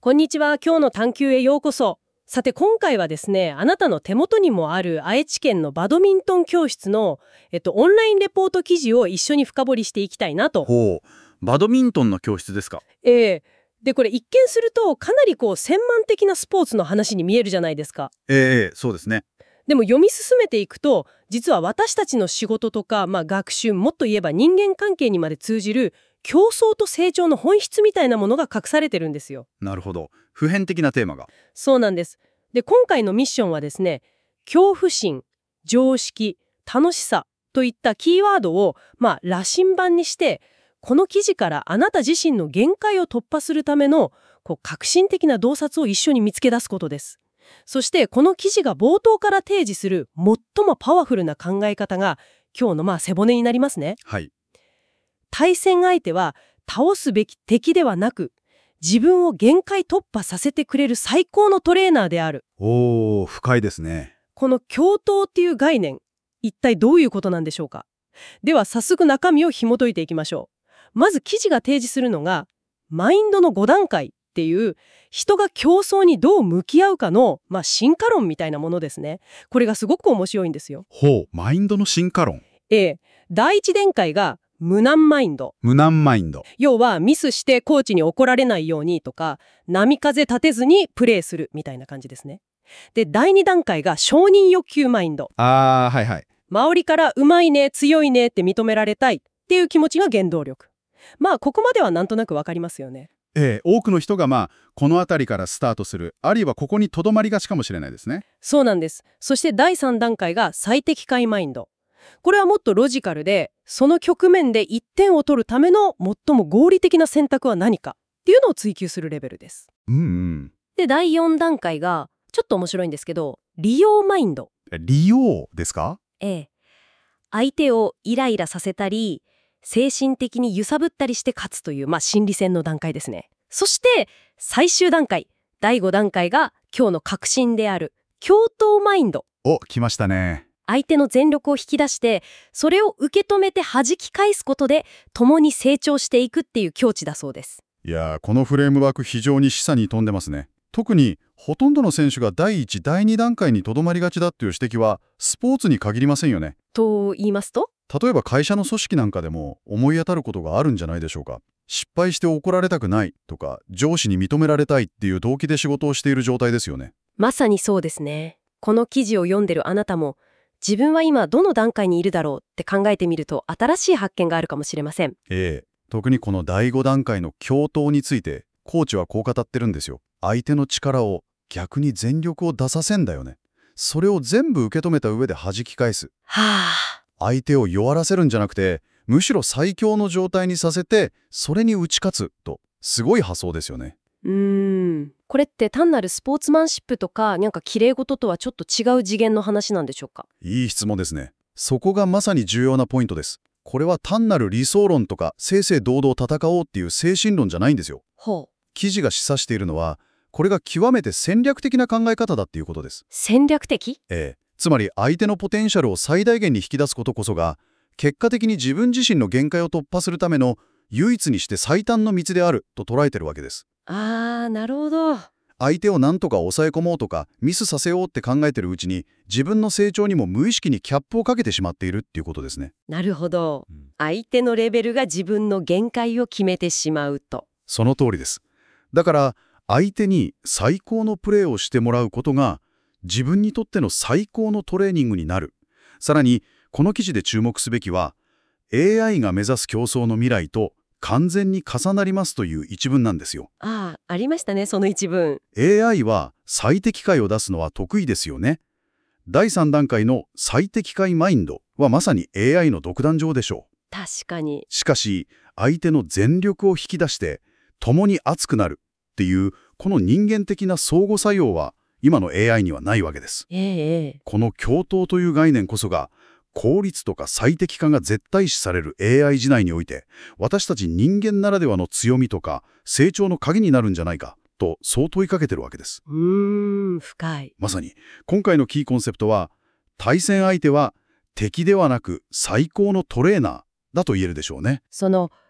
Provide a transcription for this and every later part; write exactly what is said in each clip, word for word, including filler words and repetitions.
こんにちは。今日の探究へようこそ。さて今回はですね、あなたの手元にもある愛知県のバドミントン教室の、えっと、オンラインレポート記事を一緒に深掘りしていきたいなと。 ほう、バドミントンの教室ですか。 ええでこれ一見するとかなりこう専門的なスポーツの話に見えるじゃないですか。 ええそうですね。 でも読み進めていくと、実は私たちの仕事とか、まあ、学習、もっと言えば人間関係にまで通じる競争と成長の本質みたいなものが隠されてるんですよ。 なるほど。普遍的なテーマが。 そうなんです。で今回のミッションはですね、恐怖心、常識、楽しさといったキーワードを、まあ、羅針盤にして、この記事からあなた自身の限界を突破するためのこう革新的な洞察を一緒に見つけ出すことです。そしてこの記事が冒頭から提示する最もパワフルな考え方が今日のまあ背骨になりますね。 はい。 対戦相手は倒すべき敵ではなく、自分を限界突破させてくれる最高のトレーナーである。 おー、深いですね。 この共闘っていう概念、一体どういうことなんでしょうか。では早速中身を紐解いていきましょう。まず記事が提示するのがマインドのご段階っていう、人が競争にどう向き合うかの、まあ、進化論みたいなものですね。これがすごく面白いんですよ。 ほう、マインドの進化論。 ええ、第一段階が無難マインド。 無難マインド。 要はミスしてコーチに怒られないようにとか、波風立てずにプレーするみたいな感じですね。でだいに段階が承認欲求マインド。 あー、はいはい。 周りからうまいね、強いねって認められたいっていう気持ちが原動力。まあここまではなんとなくわかりますよね。 ええ、多くの人がまあこの辺りからスタートする、あるいはここにとどまりがちかもしれないですね。 そうなんです。そしてだいさん段階が最適解マインド。これはもっとロジカルで、その局面でいってんを取るための最も合理的な選択は何かっていうのを追求するレベルです。 うんうん。 でだいよん段階がちょっと面白いんですけど、利用マインド。 利用ですか。 ええ、相手をイライラさせたり精神的に揺さぶったりして勝つという、まあ、心理戦の段階ですね。そして最終段階、だいご段階が今日の核心である共闘マインド。 お、来ましたね。 相手の全力を引き出してそれを受け止めて弾き返すことで共に成長していくっていう境地だそうです。 いやー、このフレームワーク非常に示唆に富んでますね。特にほとんどの選手がだいいち、だいに段階にとどまりがちだっていう指摘はスポーツに限りませんよね。 と言いますと、 例えば会社の組織なんかでも思い当たることがあるんじゃないでしょうか。失敗して怒られたくないとか、上司に認められたいっていう動機で仕事をしている状態ですよね。 まさにそうですね。この記事を読んでるあなたも、自分は今どの段階にいるだろうって考えてみると新しい発見があるかもしれません。 ええ、特にこのだいご段階の共闘についてコーチはこう語ってるんですよ。相手の力を逆に全力を出させんだよね。それを全部受け止めた上で弾き返す。 はあ。 相手を弱らせるんじゃなくて、むしろ最強の状態にさせてそれに打ち勝つと、すごい発想ですよね。 うーん。これって単なるスポーツマンシップとかなんか綺麗事とはちょっと違う次元の話なんでしょうか。 いい質問ですね。そこがまさに重要なポイントです。これは単なる理想論とか正々堂々戦おうっていう精神論じゃないんですよ。 ほう。 記事が示唆しているのは、これが極めて戦略的な考え方だっていうことです。 戦略的？ ええ、つまり相手のポテンシャルを最大限に引き出すことこそが、結果的に自分自身の限界を突破するための唯一にして最短の道であると捉えてるわけです。 あー、なるほど。 相手を何とか抑え込もうとかミスさせようって考えてるうちに、自分の成長にも無意識にキャップをかけてしまっているっていうことですね。 なるほど。 うん、 相手のレベルが自分の限界を決めてしまうと。 その通りです。だから相手に最高のプレーをしてもらうことが自分にとっての最高のトレーニングになる。さらにこの記事で注目すべきは、 エーアイ が目指す競争の未来と完全に重なりますという一文なんですよ。 ああ、ありましたね、その一文。 エーアイ は最適解を出すのは得意ですよね。だいさん段階の最適解マインドはまさに エーアイ の独壇場でしょう。 確かに。 しかし相手の全力を引き出して共に熱くなるっていうこの人間的な相互作用は今の エーアイ にはないわけです。 ええええ。 この共闘という概念こそが効率とか最適化が絶対視される エーアイ 時代において、私たち人間ならではの強みとか成長の鍵になるんじゃないかとそう問いかけてるわけです。 うーん、深い。 まさに今回のキーコンセプトは、対戦相手は敵ではなく最高のトレーナーだと言えるでしょうね。 その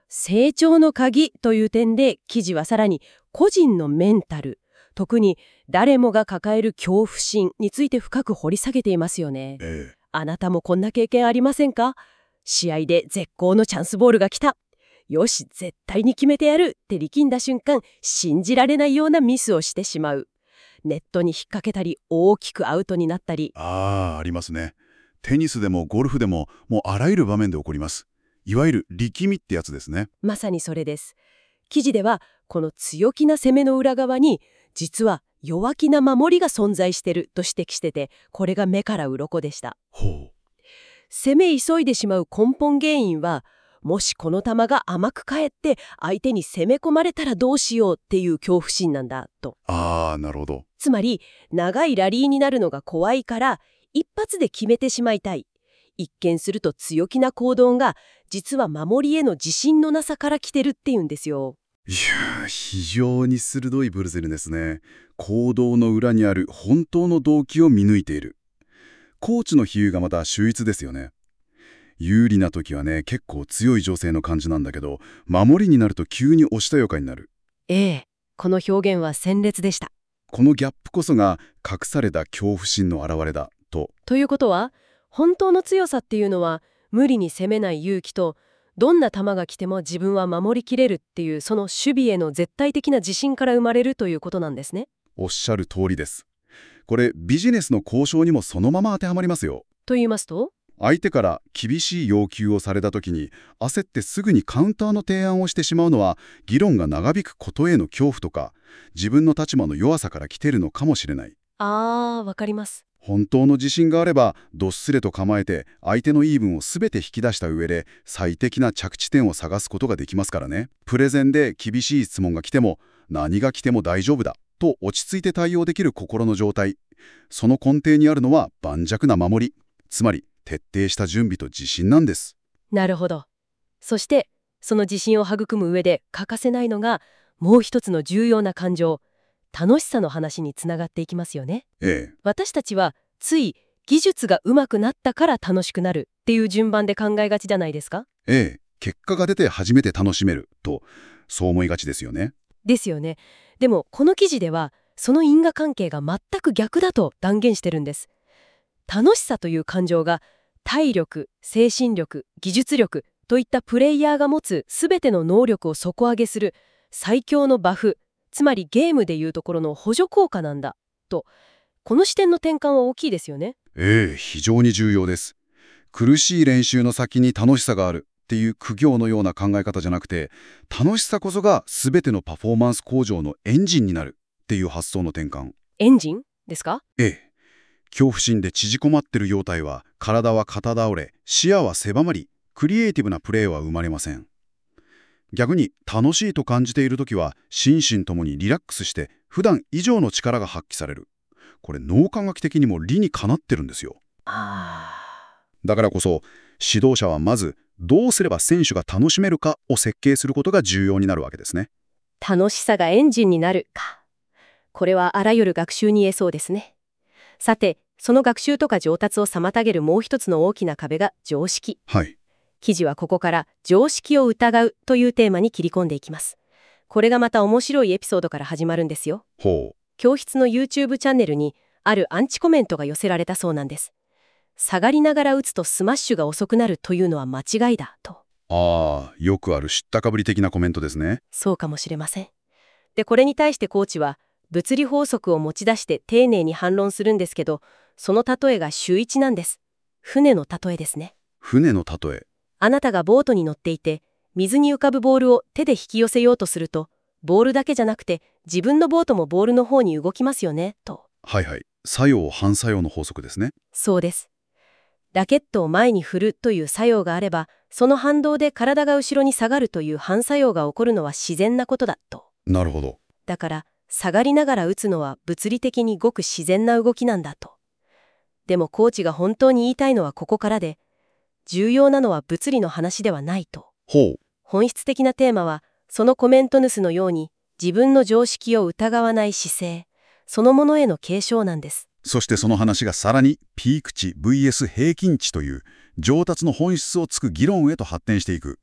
成長の鍵という点で記事はさらに個人のメンタル、特に誰もが抱える恐怖心について深く掘り下げていますよね。 ええ。 あなたもこんな経験ありませんか？試合で絶好のチャンスボールが来た。よし、絶対に決めてやるって力んだ瞬間、信じられないようなミスをしてしまう。ネットに引っ掛けたり、大きくアウトになったり。 ああ、ありますね。テニスでもゴルフでも、もうあらゆる場面で起こります。いわゆる力みってやつですね。 まさにそれです。記事では、この強気な攻めの裏側に、実は弱気な守りが存在してると指摘してて、これが目から鱗でした。 ほう。 攻め急いでしまう根本原因は、もしこの球が甘く返って相手に攻め込まれたらどうしようっていう恐怖心なんだと。 ああ、なるほど。 つまり長いラリーになるのが怖いから一発で決めてしまいたい。一見すると強気な行動が実は守りへの自信のなさから来てるっていうんですよ。 いやー、非常に鋭いブルゼルですね。行動の裏にある本当の動機を見抜いている。コーチの比喩がまた秀逸ですよね。有利な時はね、結構強い女性の感じなんだけど、守りになると急におしとやかになる。 ええ、この表現は鮮烈でした。 このギャップこそが隠された恐怖心の表れだと。 ということは、本当の強さっていうのは無理に攻めない勇気と、どんな球が来ても自分は守りきれるっていうその守備への絶対的な自信から生まれるということなんですね。 おっしゃる通りです。これビジネスの交渉にもそのまま当てはまりますよ。 と言いますと？ 相手から厳しい要求をされた時に焦ってすぐにカウンターの提案をしてしまうのは、議論が長引くことへの恐怖とか自分の立場の弱さから来ているのかもしれない。 あー、わかります。 本当の自信があればどっすれと構えて相手の言い分を全て引き出した上で最適な着地点を探すことができますからね。プレゼンで厳しい質問が来ても何が来ても大丈夫だと落ち着いて対応できる心の状態、その根底にあるのは盤石な守り、つまり徹底した準備と自信なんです。 なるほど。そしてその自信を育む上で欠かせないのがもう一つの重要な感情、楽しさの話につながっていきますよね。 ええ。 私たちはつい技術が上手くなったから楽しくなるっていう順番で考えがちじゃないですか？ ええ。結果が出て初めて楽しめると、そう思いがちですよね。 ですよね。でもこの記事ではその因果関係が全く逆だと断言してるんです。楽しさという感情が体力、精神力、技術力といったプレイヤーが持つすべての能力を底上げする最強のバフ、つまりゲームでいうところの補助効果なんだと。この視点の転換は大きいですよね。 ええ、非常に重要です。苦しい練習の先に楽しさがあるっていう苦行のような考え方じゃなくて、楽しさこそが全てのパフォーマンス向上のエンジンになるっていう発想の転換。 エンジンですか？ ええ。恐怖心で縮こまってる様態は、体は肩倒れ、視野は狭まり、クリエイティブなプレーは生まれません。逆に楽しいと感じているときは、心身ともにリラックスして、普段以上の力が発揮される。これ脳科学的にも理にかなってるんですよ。 あだからこそ、指導者はまず、どうすれば選手が楽しめるかを設計することが重要になるわけですね。 ー、楽しさがエンジンになるか。これはあらゆる学習に言えそうですね。さて、その学習とか上達を妨げるもう一つの大きな壁が常識。 はい。 記事はここから常識を疑うというテーマに切り込んでいきます。これがまた面白いエピソードから始まるんですよ。 ほう。 教室の YouTube チャンネルにあるアンチコメントが寄せられたそうなんです。下がりながら打つとスマッシュが遅くなるというのは間違いだと。 ああ、よくある知ったかぶり的なコメントですね。 そうかもしれません。で、これに対してコーチは物理法則を持ち出して丁寧に反論するんですけど、その例えが秀逸なんです。船の例えですね。 船の例え。 あなたがボートに乗っていて、水に浮かぶボールを手で引き寄せようとすると、ボールだけじゃなくて自分のボートもボールの方に動きますよね、と。 はいはい。作用反作用の法則ですね。 そうです。ラケットを前に振るという作用があれば、その反動で体が後ろに下がるという反作用が起こるのは自然なことだと。 なるほど。 だから、下がりながら打つのは物理的にごく自然な動きなんだと。でもコーチが本当に言いたいのはここからで、重要なのは物理の話ではないと。 ほう。 本質的なテーマは、そのコメント主のように自分の常識を疑わない姿勢、そのものへの継承なんです。 そしてその話がさらにピーク値 ブイエス 平均値という上達の本質をつく議論へと発展していく。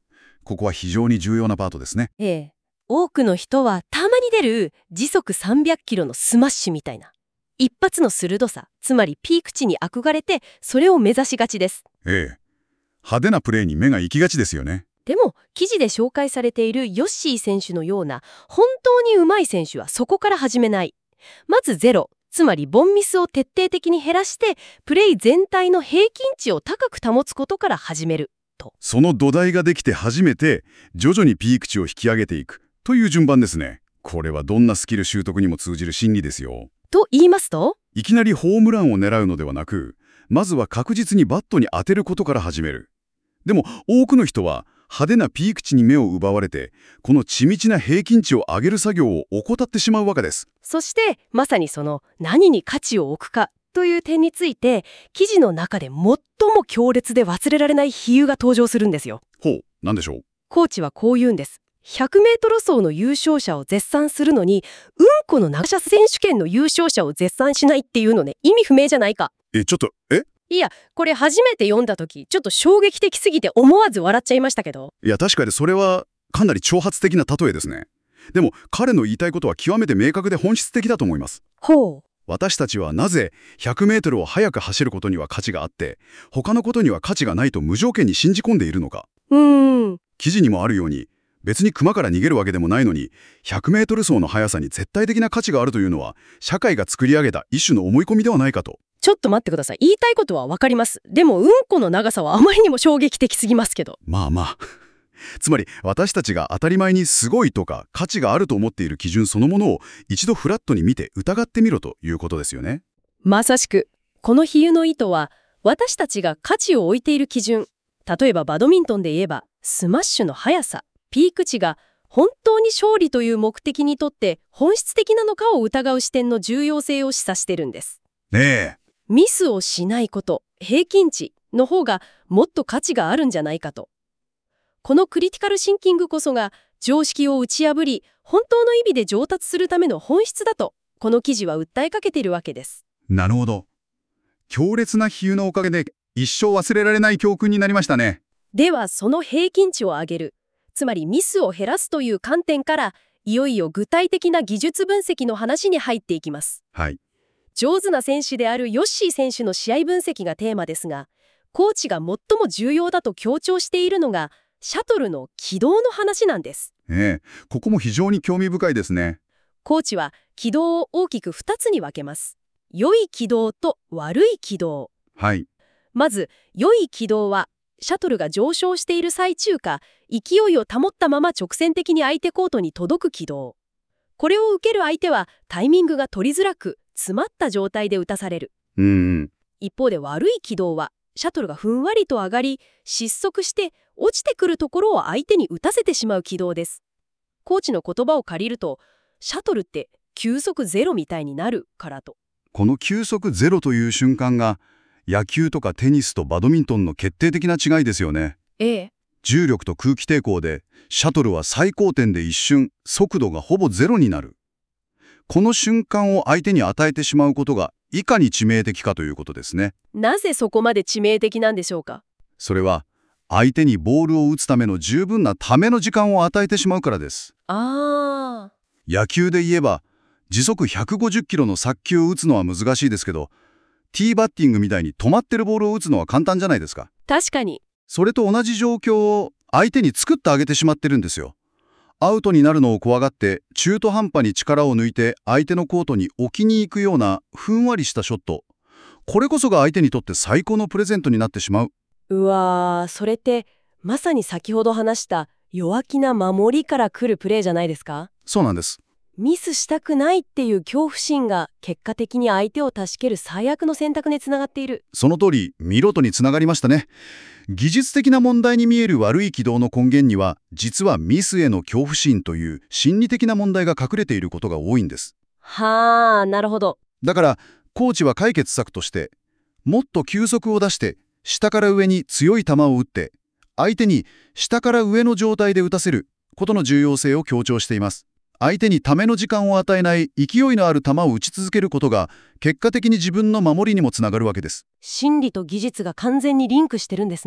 ここは非常に重要なパートですね。 ええ。多くの人はたまに出る時速さんびゃっキロのスマッシュみたいな一発の鋭さ、つまりピーク値に憧れてそれを目指しがちです。 ええ。派手なプレーに目が行きがちですよね。 でも記事で紹介されているヨッシー選手のような本当に上手い選手はそこから始めない。まずゼロ、つまりボンミスを徹底的に減らしてプレイ全体の平均値を高く保つことから始めると。 その土台ができて初めて徐々にピーク値を引き上げていくという順番ですね。これはどんなスキル習得にも通じる心理ですよ。 と言いますと、 いきなりホームランを狙うのではなく、まずは確実にバットに当てることから始める。でも多くの人は派手なピーク値に目を奪われて、この緻密な平均値を上げる作業を怠ってしまうわけです。 そしてまさにその何に価値を置くかという点について記事の中で最も強烈で忘れられない比喩が登場するんですよ。 ほう、なんでしょう。 コーチはこう言うんです。ひゃくメートル走の優勝者を絶賛するのに、うんこの長射選手権の優勝者を絶賛しないっていうのね、意味不明じゃないか。 え、ちょっと、えいや、これ初めて読んだ時、ちょっと衝撃的すぎて思わず笑っちゃいましたけど。 いや、確かにそれはかなり挑発的な例えですね。でも彼の言いたいことは極めて明確で本質的だと思います。 ほう。 私たちはなぜひゃくメートルを速く走ることには価値があって、他のことには価値がないと無条件に信じ込んでいるのか。 うーん。 記事にもあるように、別に熊から逃げるわけでもないのに、ひゃくメートル走の速さに絶対的な価値があるというのは、社会が作り上げた一種の思い込みではないかと。 ちょっと待ってください。言いたいことはわかります。でも、うんこの長さはあまりにも衝撃的すぎますけど。 まあまあ。つまり、私たちが当たり前にすごいとか価値があると思っている基準そのものを一度フラットに見て疑ってみろということですよね。 まさしく、この比喩の意図は、私たちが価値を置いている基準、例えばバドミントンで言えば、スマッシュの速さ、ピーク値が本当に勝利という目的にとって本質的なのかを疑う視点の重要性を示唆してるんです。 ねえ。 ミスをしないこと、平均値の方がもっと価値があるんじゃないかと。このクリティカルシンキングこそが常識を打ち破り、本当の意味で上達するための本質だと、この記事は訴えかけているわけです。 なるほど。強烈な比喩のおかげで一生忘れられない教訓になりましたね。 では、その平均値を上げる、つまりミスを減らすという観点から、いよいよ具体的な技術分析の話に入っていきます。 はい。 上手な選手であるヨッシー選手の試合分析がテーマですが、コーチが最も重要だと強調しているのが、シャトルの軌道の話なんです。 ええ、ここも非常に興味深いですね。 コーチは軌道を大きくふたつに分けます。良い軌道と悪い軌道。 はい。 まず、良い軌道は、シャトルが上昇している最中か、勢いを保ったまま直線的に相手コートに届く軌道。これを受ける相手はタイミングが取りづらく、詰まった状態で打たされる。 うんうん。 一方で悪い軌道は、シャトルがふんわりと上がり、失速して落ちてくるところを相手に打たせてしまう軌道です。コーチの言葉を借りると、シャトルって球速ゼロみたいになるからと。 この球速ゼロという瞬間が、野球とかテニスとバドミントンの決定的な違いですよね。 ええ。 重力と空気抵抗で、シャトルは最高点で一瞬、速度がほぼゼロになる。この瞬間を相手に与えてしまうことが、いかに致命的かということですね。 なぜそこまで致命的なんでしょうか。 それは、相手にボールを打つための十分なための時間を与えてしまうからです。 ああ。 野球で言えば、時速ひゃくごじゅっキロの速球を打つのは難しいですけど、ティーバッティングみたいに止まってるボールを打つのは簡単じゃないですか。 確かに。 それと同じ状況を相手に作ってあげてしまってるんですよ。アウトになるのを怖がって中途半端に力を抜いて相手のコートに置きに行くようなふんわりしたショット。これこそが相手にとって最高のプレゼントになってしまう。 うわー、それってまさに先ほど話した弱気な守りから来るプレーじゃないですか。 そうなんです。 ミスしたくないっていう恐怖心が結果的に相手を助ける最悪の選択につながっている。 その通り、見事につながりましたね。技術的な問題に見える悪い軌道の根源には、実はミスへの恐怖心という心理的な問題が隠れていることが多いんです。 はあ、なるほど。 だから、コーチは解決策として、もっと球速を出して、下から上に強い球を打って、相手に下から上の状態で打たせることの重要性を強調しています。相手にための時間を与えない勢いのある球を打ち続けることが結果的に自分の守りにもつながるわけです。 心理と技術が完全にリンクしてるんですね。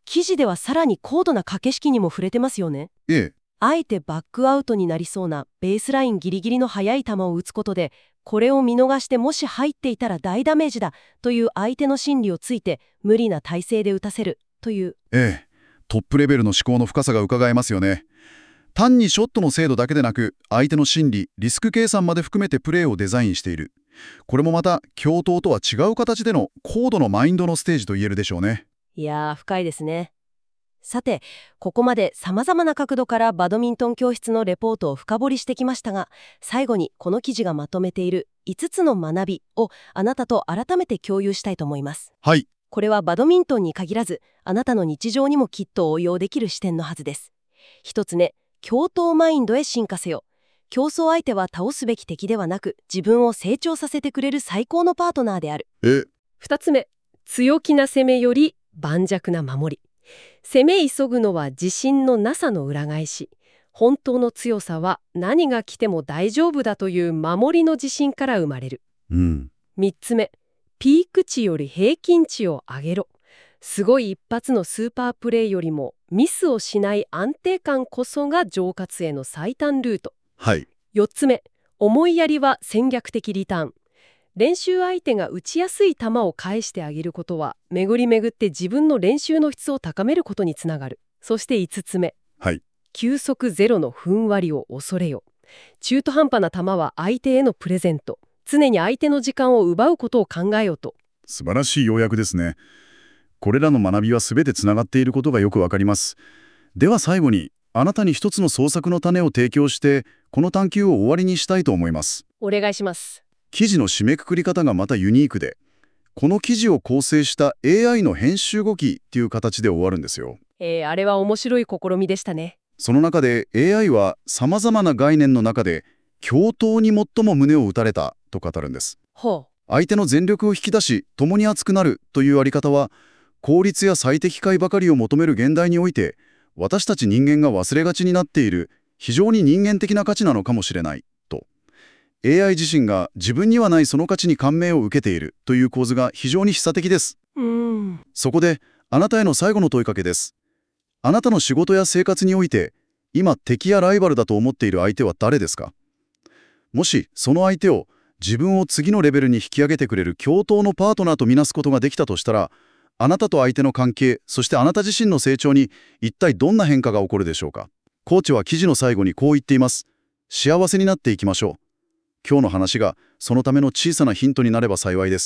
記事ではさらに高度な掛け式にも触れてますよね。 ええ。 あえてバックアウトになりそうなベースラインギリギリの速い球を打つことで、これを見逃してもし入っていたら大ダメージだという相手の心理をついて無理な体勢で打たせるという。 ええ。トップレベルの思考の深さが伺えますよね。単にショットの精度だけでなく、相手の心理、リスク計算まで含めてプレーをデザインしている。これもまた、共闘とは違う形での高度のマインドのステージと言えるでしょうね。 いやー、深いですね。さて、ここまで様々な角度からバドミントン教室のレポートを深掘りしてきましたが、最後にこの記事がまとめているいつつの学びをあなたと改めて共有したいと思います。 はい。 これはバドミントンに限らず、あなたの日常にもきっと応用できる視点のはずです。一つ目、共闘マインドへ進化せよ。競争相手は倒すべき敵ではなく、自分を成長させてくれる最高のパートナーである。 え二つ目、強気な攻めより盤石な守り。攻め急ぐのは自信のなさの裏返し。本当の強さは何が来ても大丈夫だという守りの自信から生まれる。 うん。 三つ目、ピーク値より平均値を上げろ。すごい一発のスーパープレーよりもミスをしない安定感こそが上達への最短ルート。 はい。 よっつめ、思いやりは戦略的リターン。練習相手が打ちやすい球を返してあげることは、巡り巡って自分の練習の質を高めることにつながる。そしていつつめ、 はい。 球速ゼロのふんわりを恐れよ。中途半端な球は相手へのプレゼント。常に相手の時間を奪うことを考えようと。 素晴らしい要約ですね。これらの学びは全てつながっていることがよくわかります。では最後に、あなたに一つの創作の種を提供して、この探求を終わりにしたいと思います。 お願いします。 記事の締めくくり方がまたユニークで、この記事を構成した エーアイ の編集語記っていう形で終わるんですよ。 えー、あれは面白い試みでしたね。 その中で エーアイ は様々な概念の中で、共闘に最も胸を打たれたと語るんです。 ほう。 相手の全力を引き出し、共に熱くなるというあり方は、効率や最適解ばかりを求める現代において、私たち人間が忘れがちになっている非常に人間的な価値なのかもしれないと。エーアイ 自身が自分にはないその価値に感銘を受けているという構図が非常に示唆的です。 うーん。 そこであなたへの最後の問いかけです。あなたの仕事や生活において今敵やライバルだと思っている相手は誰ですか？もしその相手を自分を次のレベルに引き上げてくれる共闘のパートナーとみなすことができたとしたら、あなたと相手の関係、そしてあなた自身の成長に一体どんな変化が起こるでしょうか。コーチは記事の最後にこう言っています。幸せになっていきましょう。今日の話がそのための小さなヒントになれば幸いです。